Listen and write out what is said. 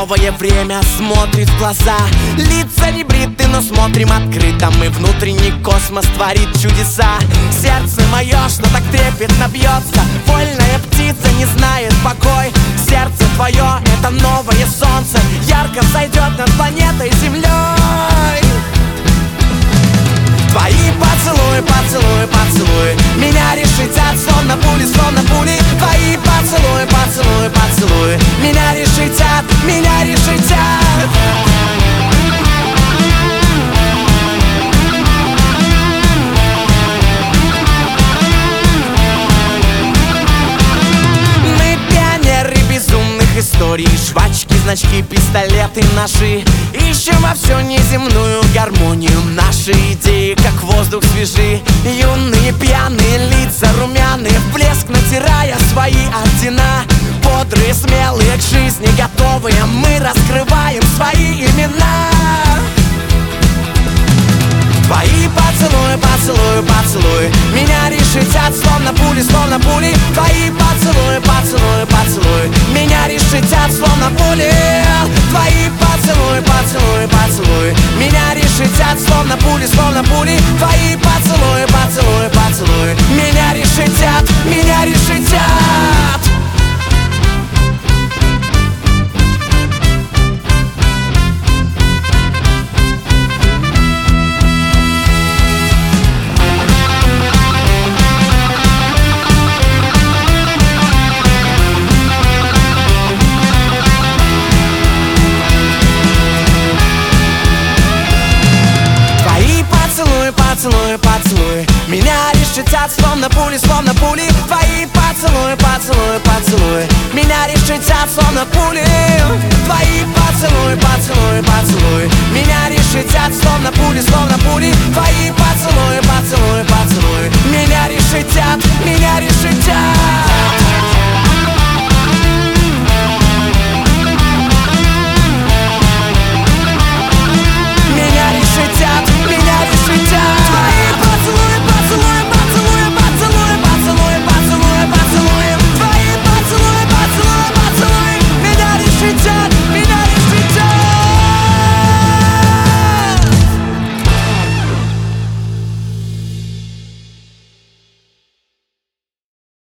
новое время смотрит в глаза. Лица не бриты, но смотрим открыто. Мы внутренний космос творит чудеса. Сердце мое, что так трепетно бьется, вольная птица не знает покой. Сердце твое — это новое солнце, ярко взойдет над планетой Землей. Твои поцелуи, поцелуи, поцелуи меня решетят, словно пули, словно пули. Твои поцелуи, поцелуи, поцелуи меня решетят, меня решетят. Мы пионеры безумных историй, жвачки, значки, пистолеты, ножи. Ищем во всю неземную гармонию. Наши идеи, как воздух, свежи. Юные пьяные лица, румяные в блеск, натирая свои ордена. Бодрые, смелые, к жизни готовые, мы раскрываем свои имена. Твои поцелуи, поцелуи, поцелуи меня решетят, словно пули, словно пули. Твои поцелуи, поцелуи, поцелуи меня решетят, словно пули. Твои поцелуи, поцелуи, поцелуи меня решетят, словно пули, словно пули. Твои поцелуи, поцелуи, поцелуи меня решетят, меня решетят. Поцелуи, поцелуи меня решетят, словно пули, словно пули. Твои поцелуи, поцелуи, поцелуи меня решетят, словно пули.